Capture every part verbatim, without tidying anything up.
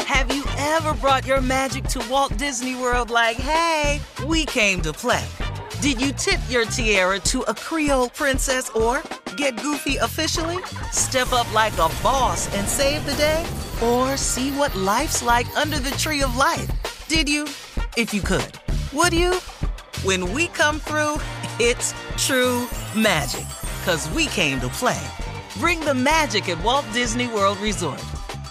Have you ever brought your magic to Walt Disney World like, hey, we came to play? Did you tip your tiara to a Creole princess or get goofy officially? Step up like a boss and save the day? Or see what life's like under the tree of life? Did you? If you could. Would you? When we come through, it's true magic. 'Cause we came to play. Bring the magic at Walt Disney World Resort.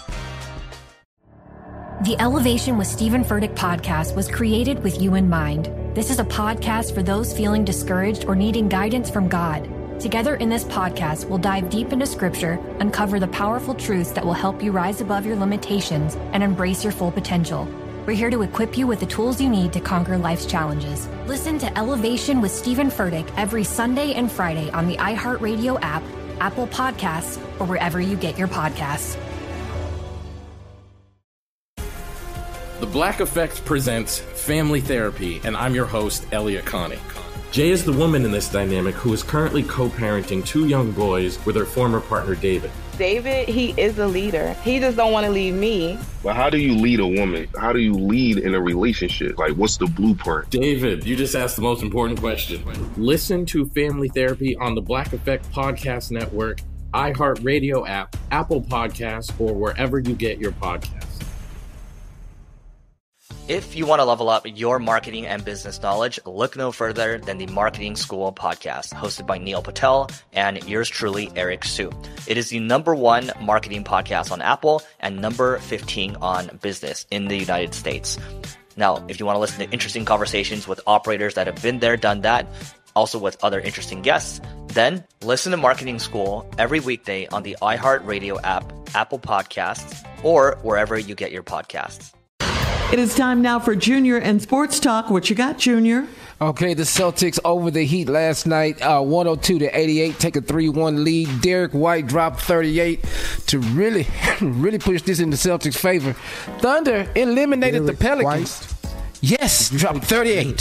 The Elevation with Stephen Furtick podcast was created with you in mind. This is a podcast for those feeling discouraged or needing guidance from God. Together in this podcast, we'll dive deep into Scripture, uncover the powerful truths that will help you rise above your limitations and embrace your full potential. We're here to equip you with the tools you need to conquer life's challenges. Listen to Elevation with Stephen Furtick every Sunday and Friday on the iHeartRadio app, Apple Podcasts, or wherever you get your podcasts. The Black Effect presents Family Therapy, and I'm your host, Elliot Connie. Jay is the woman in this dynamic who is currently co-parenting two young boys with her former partner, David. David, he is a leader. He just don't want to leave me. But how do you lead a woman? How do you lead in a relationship? Like, what's the blueprint? David, you just asked the most important question. Listen to Family Therapy on the Black Effect Podcast Network, iHeartRadio app, Apple Podcasts, or wherever you get your podcasts. If you want to level up your marketing and business knowledge, look no further than the Marketing School podcast, hosted by Neil Patel and yours truly, Eric Su. It is the number one marketing podcast on Apple and number fifteen on business in the United States. Now, if you want to listen to interesting conversations with operators that have been there, done that, also with other interesting guests, then listen to Marketing School every weekday on the iHeartRadio app, Apple Podcasts, or wherever you get your podcasts. It is time now for Junior and Sports Talk. What you got, Junior? Okay, the Celtics over the Heat last night, uh, one oh two to eighty-eight, take a three one lead. Derek White dropped thirty-eight to really, really push this in the Celtics' favor. Thunder eliminated Derek the Pelicans. White. Yes, dropped thirty-eight.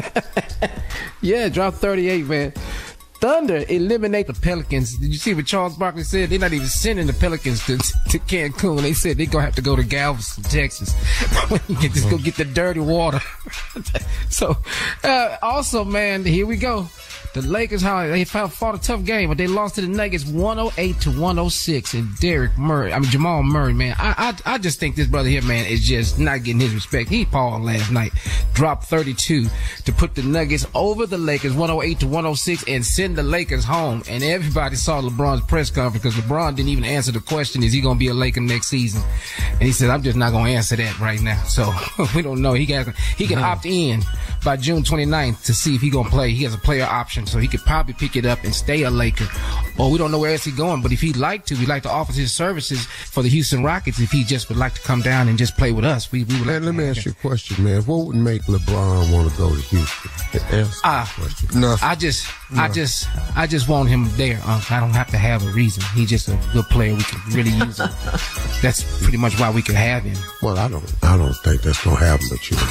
Yeah, dropped thirty-eight, man. Thunder eliminate the Pelicans. Did you see what Charles Barkley said? They're not even sending the Pelicans to, to Cancun. They said they're going to have to go to Galveston, Texas. You can just go get the dirty water. So, uh, also, man, here we go. The Lakers, how they fought a tough game, but they lost to the Nuggets one oh eight to one oh six. And Derek Murray, I mean, Jamal Murray, man, I, I I just think this brother here, man, is just not getting his respect. He paused last night, dropped thirty-two to put the Nuggets over the Lakers one oh eight to one oh six and send the Lakers home. And everybody saw LeBron's press conference because LeBron didn't even answer the question, is he going to be a Laker next season? And he said, I'm just not going to answer that right now. So we don't know. He got he can opt in by June twenty-ninth to see if he's going to play. He has a player option, so he could probably pick it up and stay a Laker. Or we don't know where else he's going, but if he'd like to, he'd like to offer his services for the Houston Rockets if he just would like to come down and just play with us. We, we would man, like let me ask you a question, man. What would make LeBron want to go to Houston? Uh, I just, no. I just, I just want him there. Uh, I don't have to have a reason. He's just a good player. We can really use him. That's pretty much why we can have him. Well, I don't, I don't think that's gonna happen, but you.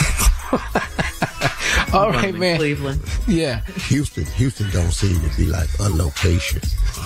All right, man. Cleveland. Yeah. Houston, Houston don't seem to be like a location.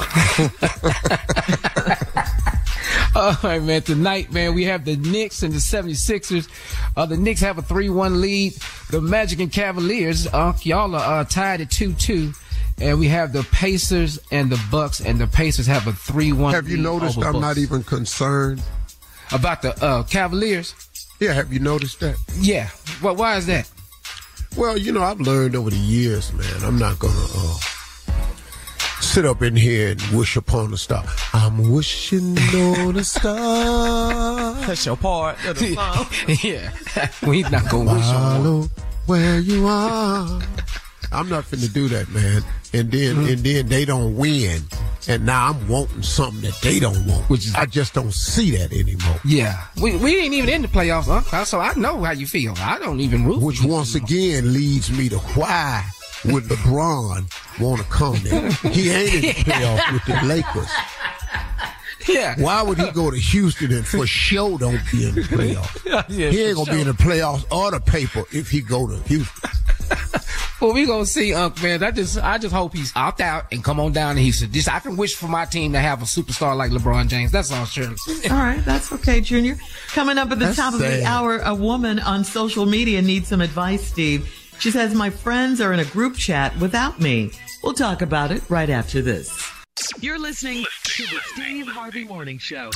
All right, man. Tonight, man, we have the Knicks and the seventy-sixers. Uh, the Knicks have a three one lead. The Magic and Cavaliers, uh, y'all are uh, tied at two two. And we have the Pacers and the Bucks, and the Pacers have a three one lead. Have you noticed I'm Bucks. Not even concerned about the uh, Cavaliers? Yeah, have you noticed that? Yeah. Well, why is that? Well, you know, I've learned over the years, man, I'm not going to uh, sit up in here and wish upon a star. I'm wishing on a star. That's your part. Yeah. We're not going to wish on where you are. I'm not finna do that, man. And then mm-hmm. and then they don't win. And now I'm wanting something that they don't want. Which is, I just don't see that anymore. Yeah. We we ain't even in the playoffs, huh? So I know how you feel. I don't even root. Which once again leads me to why would LeBron want to come there? He ain't in the playoffs with the Lakers. Yeah. Why would he go to Houston and for sure don't be in the playoffs? Yeah, he ain't gonna sure. be in the playoffs or the paper if he go to Houston. Well, we gonna see, Unc, man. I just, I just hope he's opt out and come on down. And he said, "This, I can wish for my team to have a superstar like LeBron James." That's all, Shirley. All right, that's okay, Junior. Coming up at the That's top of sad. the hour, a woman on social media needs some advice, Steve. She says, "My friends are in a group chat without me." We'll talk about it right after this. You're listening to the Steve Harvey Morning Show.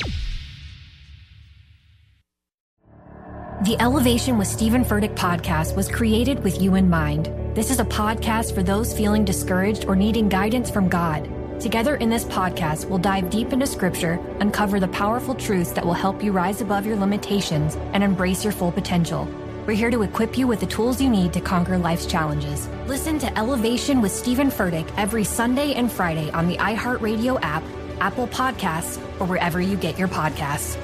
The Elevation with Stephen Furtick podcast was created with you in mind. This is a podcast for those feeling discouraged or needing guidance from God. Together in this podcast, we'll dive deep into scripture, uncover the powerful truths that will help you rise above your limitations and embrace your full potential. We're here to equip you with the tools you need to conquer life's challenges. Listen to Elevation with Stephen Furtick every Sunday and Friday on the iHeartRadio app, Apple Podcasts, or wherever you get your podcasts.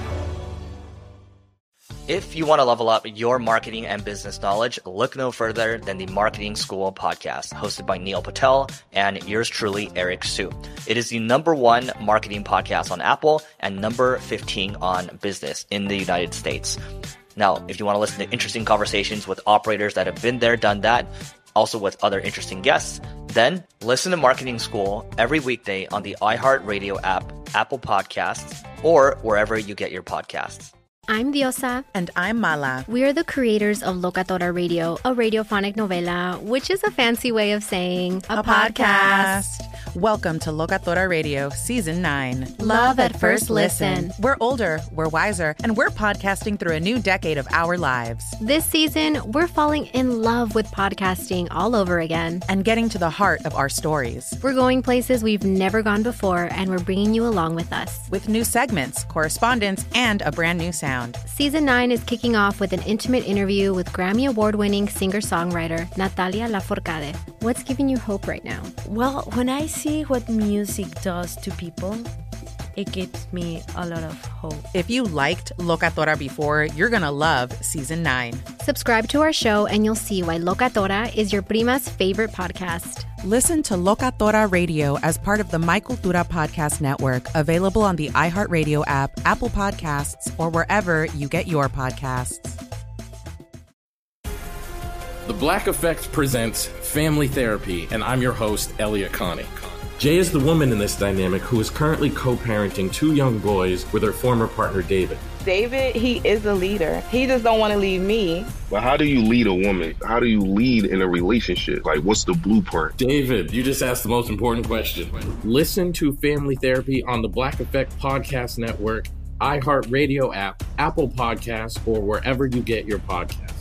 If you want to level up your marketing and business knowledge, look no further than the Marketing School podcast, hosted by Neil Patel and yours truly, Eric Su. It is the number one marketing podcast on Apple and number fifteen on business in the United States. Now, if you want to listen to interesting conversations with operators that have been there, done that, also with other interesting guests, then listen to Marketing School every weekday on the iHeartRadio app, Apple Podcasts, or wherever you get your podcasts. I'm Diosa. And I'm Mala. We are the creators of Locatora Radio, a radiophonic novela, which is a fancy way of saying a, a podcast. podcast. Welcome to Locatora Radio, Season nine. Love at first listen. We're older, we're wiser, and we're podcasting through a new decade of our lives. This season, we're falling in love with podcasting all over again. And getting to the heart of our stories. We're going places we've never gone before, and we're bringing you along with us. With new segments, correspondence, and a brand new sound. Season nine is kicking off with an intimate interview with Grammy Award-winning singer-songwriter Natalia Lafourcade. What's giving you hope right now? Well, when I see what music does to people, it gives me a lot of hope. If you liked Locatora before, you're going to love Season nine. Subscribe to our show and you'll see why Locatora is your prima's favorite podcast. Listen to Locatora Radio as part of the My Cultura Podcast Network, available on the iHeartRadio app, Apple Podcasts, or wherever you get your podcasts. The Black Effect presents Family Therapy, and I'm your host, Elia Connie. Jay is the woman in this dynamic who is currently co-parenting two young boys with her former partner, David. David, he is a leader. He just don't want to leave me. But how do you lead a woman? How do you lead in a relationship? Like, what's the blueprint? David, you just asked the most important question. Listen to Family Therapy on the Black Effect Podcast Network, iHeartRadio app, Apple Podcasts, or wherever you get your podcasts.